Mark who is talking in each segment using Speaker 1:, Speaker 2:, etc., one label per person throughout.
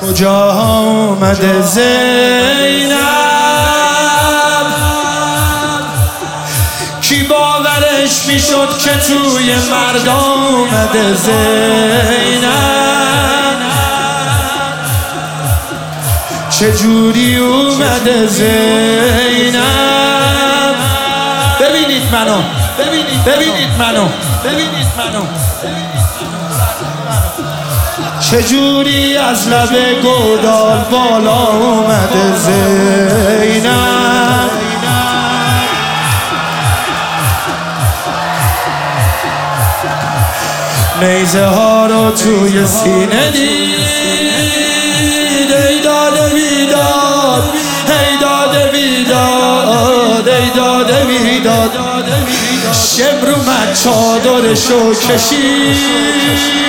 Speaker 1: کجا آمده زینب؟ کی باورش میشد که توی مرد آمده زینب؟ چجوری اومده زینب؟ ببینید منو، ببینید منو، ببینید منو، چجوری از لب گودال بالا اومده زینب؟ نیزه ها رو توی سینه دید، ای داده بیداد، ای داده بیداد، ای داده بیداد. شمر اومد چادرشو کشید،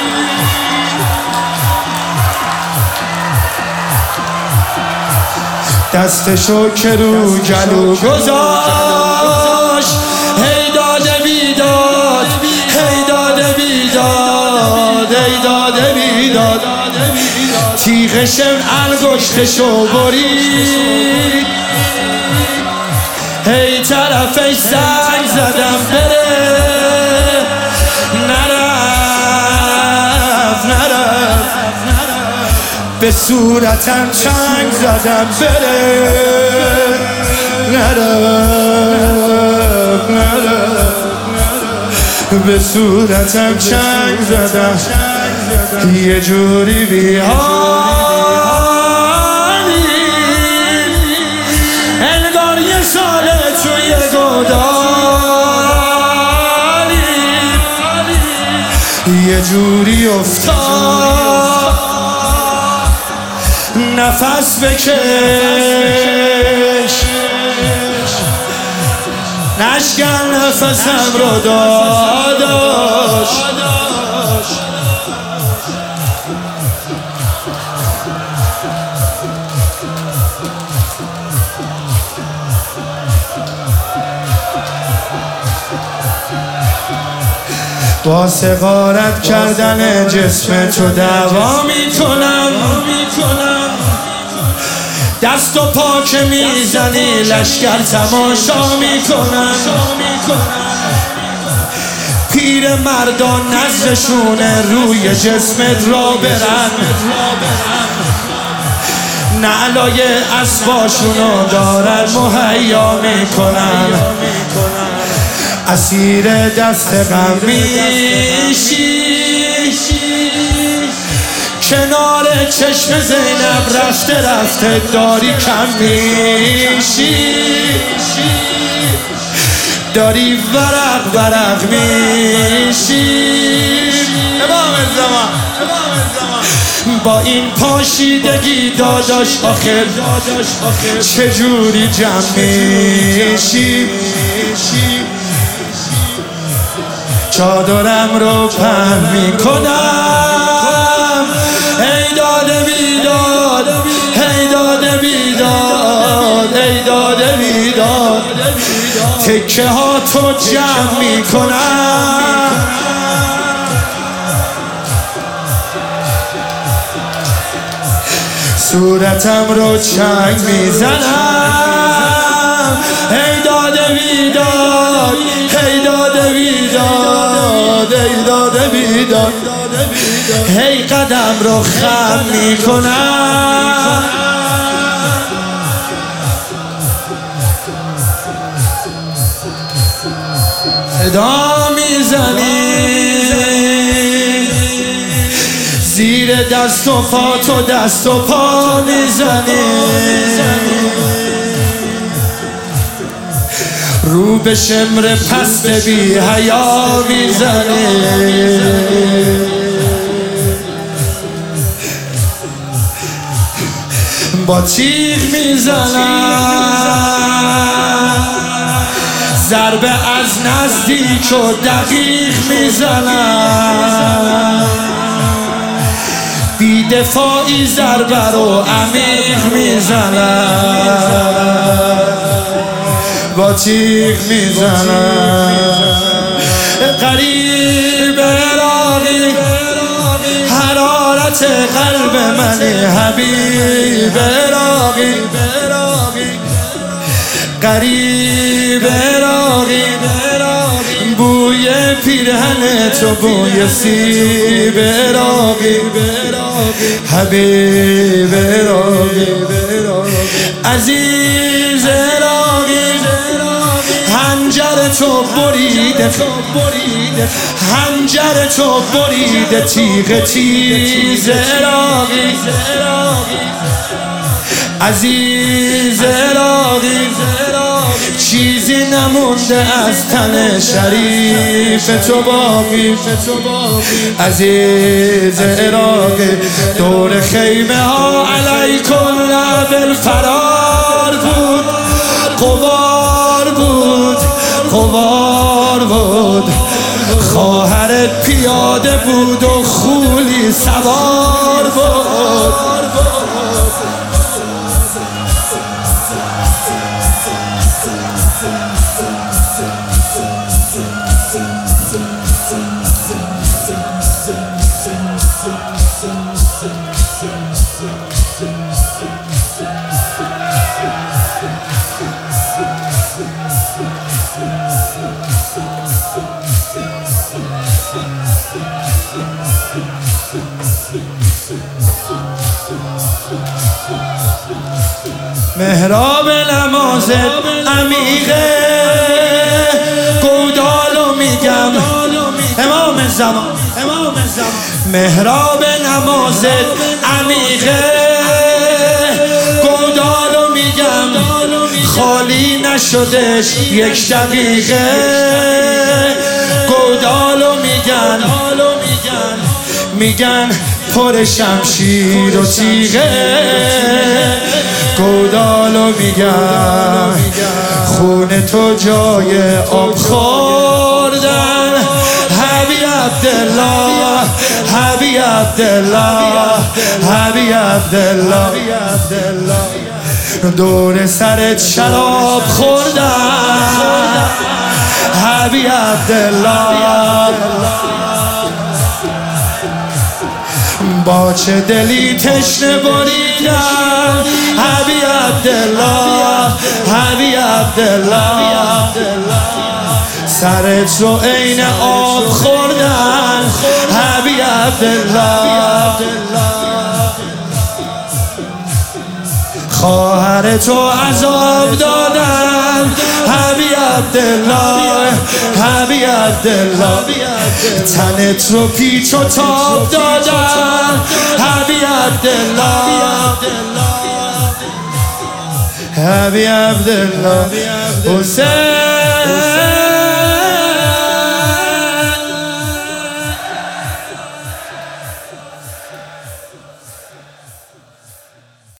Speaker 1: دستشو که رو گلو گذاشت، ای داده بیداد، ای داده بیداد، ای داده بیداد. تیغ شمر انگشتشو برید، ای طرفش زنگ زدم بره، نرفت به صورتم چنگ زدم بره، نرفت به صورتم چنگ زدم، یه جوری بی‌حالی انگار یه ساله توی گودالی، یه جوری افتاد نفس بکش، نشکن نفسم رو داداش. با سغارت کردن جسم تو دعوا میکنم، دست و پا که میزنی لشکر تماشا میکنم. پیر مردان نزدشونه روی جسمت را برن، نعلای اسباشونو دارن مهیا میکنن. اسیر دست غم میشی، کنار چشم زینب رفته داری کم میشی، داری ورق میشی. امام الزمان با این پاشیدگی داداش آخر چجوری جمع میشی؟ چادرم رو پهن میکنم، ای داده بیداد، ای داده بیداد، ای داده بیداد. تکه ها تو جمع میکنم، صورتم رو چنگ میزنم، ای داده بیداد، ای داده بیداد، ای داده بیداد. هی قدم رو خم میکنم، صدا میزنی زیر دست و پا، تو دست و پا میزنی، رو به شمر پست بی حیا میزنی. با تیغ میزنم، ضربه از نزدیک و دقیق میزنم، بی دفاعی ضربه رو عمیق میزنم، با تیغ میزنم. قریب عراقی حرارت راحت قلب منی حبیب راقی قریب راقی بوی پیرهن تو بوی سیب راقی حبیب راقی عزیز راقی هنجر تو بریده هنجر تو بریده تیغ تیز راقی عزیز راقی چیزی نمونده از تن شریف تو باقی عزیز راقی دور خیمه ها علیکم لب فرار بود قوار بود خواهرت پیاده بود و خولی سوار بود محراب نمازت عمیقه گودالو میگم امام زمان محراب نمازت عمیقه گودالو میگم خالی نشدش یک دقیقه گودالو میگن پر شمشیر و تیغه گودالو میگم خون تو جای آب خوردن حبی عبدالله حبی عبدالله حبی عبدالله دور سرت شراب خوردن حبی عبدالله با چه دلی تشنه بریدم حبی عبدالله حبی عبدالله سرت رو عین آب خوردن حبی عبدالله خواهرتو عذاب دادن حبی عبدالله حبی عبدالله تنت رو پیچ و تاب دادن حبی عبدالله حبی عبدالله حسین